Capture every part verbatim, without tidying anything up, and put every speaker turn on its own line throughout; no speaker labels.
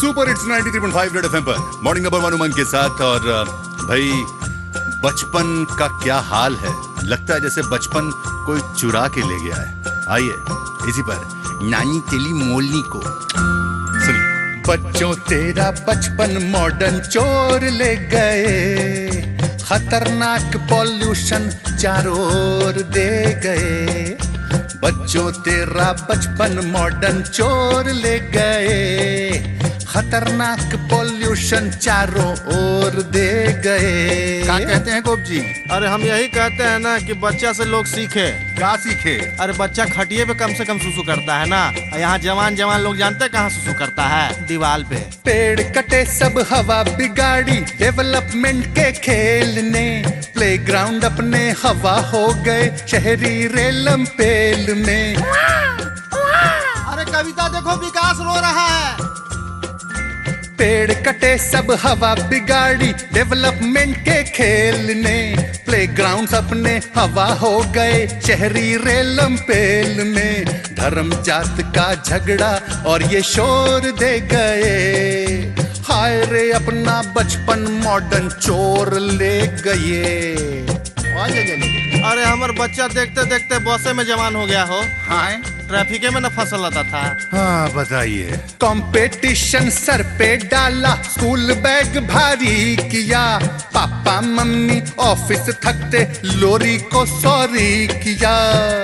Super hits ninety three point five red FM पर morning number one Umang के साथ। और भाई बचपन का क्या हाल है, लगता है जैसे बचपन कोई चुरा के ले गया है। आइए इसी पर नानी तेली मोलनी को सुनिए। बच्चों तेरा बचपन मॉडर्न चोर ले गए, खतरनाक पॉल्यूशन चारों ओर दे गए। बच्चों तेरा बचपन मॉडर्न चोर ले गए, खतरनाक पॉल्यूशन चारों ओर दे गए। क्या कहते हैं गोप जी?
अरे हम यही कहते हैं ना कि बच्चा से लोग सीखे।
क्या सीखे?
अरे बच्चा खटिए पे कम से कम सुसु करता है ना, यहाँ जवान जवान लोग जानते हैं कहाँ सुसु करता है? दीवार पे।
पेड़ कटे सब हवा बिगाड़ी, डेवलपमेंट के खेल ने प्लेग्राउंड अपने हवा हो गए शहरी रेलम पेल में।
अरे कविता देखो, विकास रो रहा है।
पेड़ कटे सब हवा बिगाड़ी, डेवलपमेंट के खेल ने प्लेग्राउंड अपने हवा हो गए शहरी रेलम पेल में। धर्म जात का झगड़ा और ये शोर दे गए, हाय रे अपना बचपन मॉडर्न चोर ले गए।
अरे हमार बच्चा देखते देखते बसे में जवान हो गया हो।
हाँ,
ट्रैफिक में न फसल आता था।
हाँ बताइए। कंपटीशन सर पे डाला, स्कूल बैग भारी किया, पापा मम्मी ऑफिस थकते लोरी को सॉरी किया।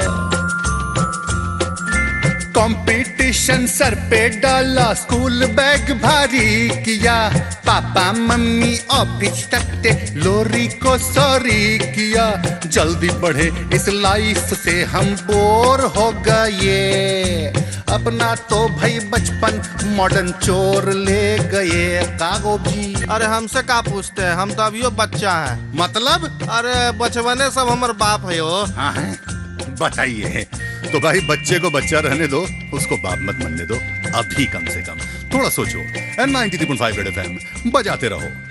कंपटीशन सर पे डाला, स्कूल बैग भारी किया, पापा मम्मी ऑफिस तकते लोरी को सॉरी किया। जल्दी बढ़े इस लाइफ से हम बोर हो गए, अपना तो भाई बचपन मॉडर्न चोर ले गए। कागो भी।
अरे हमसे का पूछते हैं, हम तो अभियो बच्चा है।
मतलब?
अरे बचपने सब हमारे बाप है हो।
हाँ है, बताइए। तो भाई बच्चे को बच्चा रहने दो, उसको बाप मत बनने दो अभी। कम से कम थोड़ा सोचो। Ninety three point five red FM बजाते रहो।